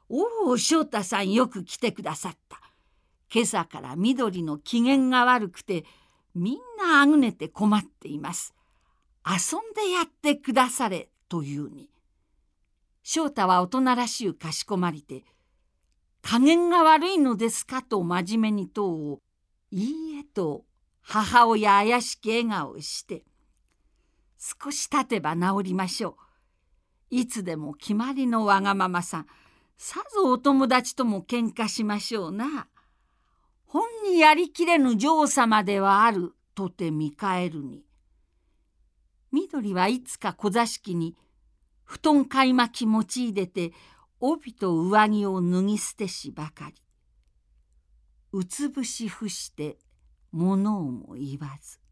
おお、翔太さんよく来てくださった。今朝から緑の機嫌が悪くて、みんなあぐねて困っています。遊んでやってくだされというに。翔太は大人らしゅうかしこまりて、加減が悪いのですかと真面目に問うを、いいえと母親怪しき笑顔をして、少し経てば治りましょう。いつでも決まりのわがままさん、さぞお友達とも喧嘩しましょうな。本にやりきれぬ女王様ではあるとて見返るに。緑はいつか小座敷に布団かい巻き用いでて帯と上着を脱ぎ捨てしばかり。うつぶし伏して物をも言わず。